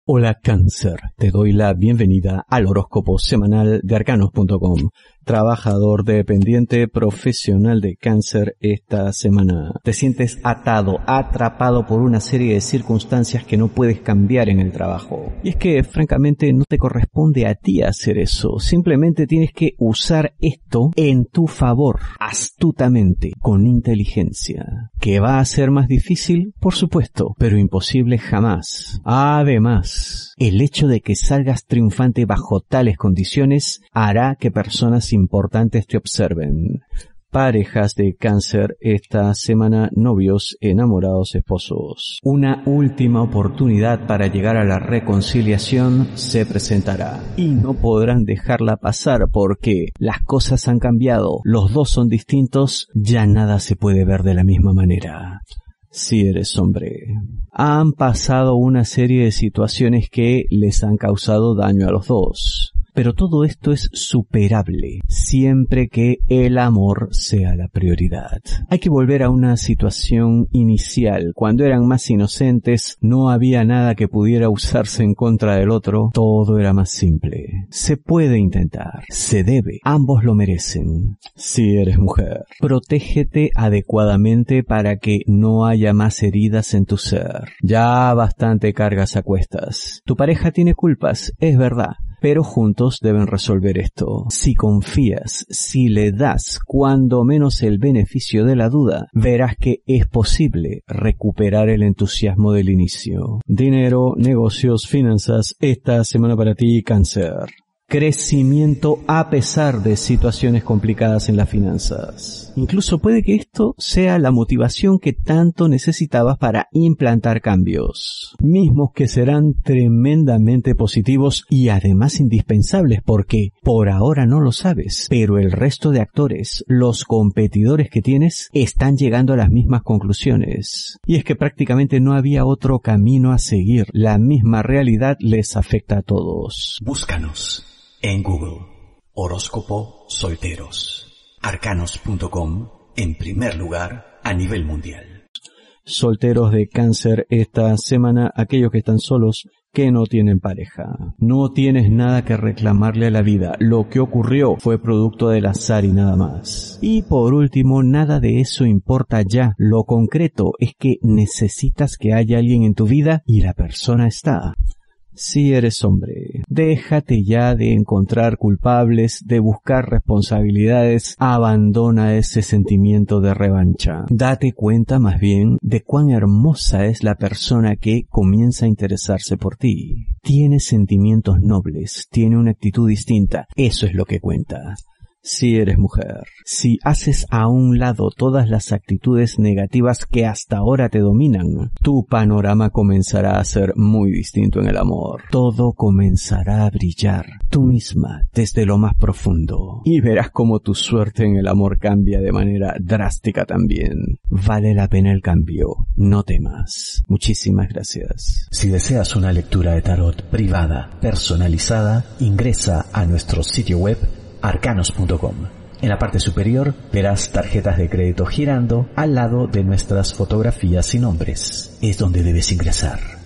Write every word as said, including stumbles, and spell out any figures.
Hola Cáncer, te doy la bienvenida al horóscopo semanal de arcanos punto com. Trabajador dependiente profesional de Cáncer esta semana. Te sientes atado, atrapado por una serie de circunstancias que no puedes cambiar en el trabajo. Y es que francamente no te corresponde a ti hacer eso. Simplemente tienes que usar esto en tu favor, astutamente, con inteligencia. ¿Que va a ser más difícil? Por supuesto, pero imposible jamás. Además, el hecho de que salgas triunfante bajo tales condiciones hará que personas importantes te observen. Parejas de Cáncer esta semana, novios, enamorados, esposos. Una última oportunidad para llegar a la reconciliación se presentará y no podrán dejarla pasar porque las cosas han cambiado, los dos son distintos, ya nada se puede ver de la misma manera. Si eres hombre, han pasado una serie de situaciones que les han causado daño a los dos. Pero todo esto es superable, siempre que el amor sea la prioridad. Hay que volver a una situación inicial. Cuando eran más inocentes, no había nada que pudiera usarse en contra del otro. Todo era más simple. Se puede intentar, se debe. Ambos lo merecen. Si eres mujer, protégete adecuadamente para que no haya más heridas en tu ser. Ya bastante cargas a cuestas. Tu pareja tiene culpas, es verdad. Pero juntos deben resolver esto. Si confías, si le das cuando menos el beneficio de la duda, verás que es posible recuperar el entusiasmo del inicio. Dinero, negocios, finanzas, esta semana para ti, Cáncer. Crecimiento a pesar de situaciones complicadas en las finanzas. Incluso puede que esto sea la motivación que tanto necesitabas para implantar cambios, mismos que serán tremendamente positivos y además indispensables porque por ahora no lo sabes, pero el resto de actores, los competidores que tienes, están llegando a las mismas conclusiones. Y es que prácticamente no había otro camino a seguir, la misma realidad les afecta a todos. Búscanos en Google, horóscopo solteros, arcanos punto com, en primer lugar a nivel mundial. Solteros de Cáncer esta semana, aquellos que están solos, que no tienen pareja. No tienes nada que reclamarle a la vida. Lo que ocurrió fue producto del azar y nada más. Y por último, nada de eso importa ya. Lo concreto es que necesitas que haya alguien en tu vida y la persona está. Si eres hombre, déjate ya de encontrar culpables, de buscar responsabilidades, abandona ese sentimiento de revancha. Date cuenta más bien de cuán hermosa es la persona que comienza a interesarse por ti. Tiene sentimientos nobles, tiene una actitud distinta, eso es lo que cuenta. Si eres mujer, si haces a un lado todas las actitudes negativas que hasta ahora te dominan, tu panorama comenzará a ser muy distinto en el amor. Todo comenzará a brillar, tú misma, desde lo más profundo. Y verás cómo tu suerte en el amor cambia de manera drástica también. Vale la pena el cambio, no temas. Muchísimas gracias. Si deseas una lectura de tarot privada, personalizada, ingresa a nuestro sitio web arcanos punto com. En la parte superior verás tarjetas de crédito girando al lado de nuestras fotografías y nombres. Es donde debes ingresar.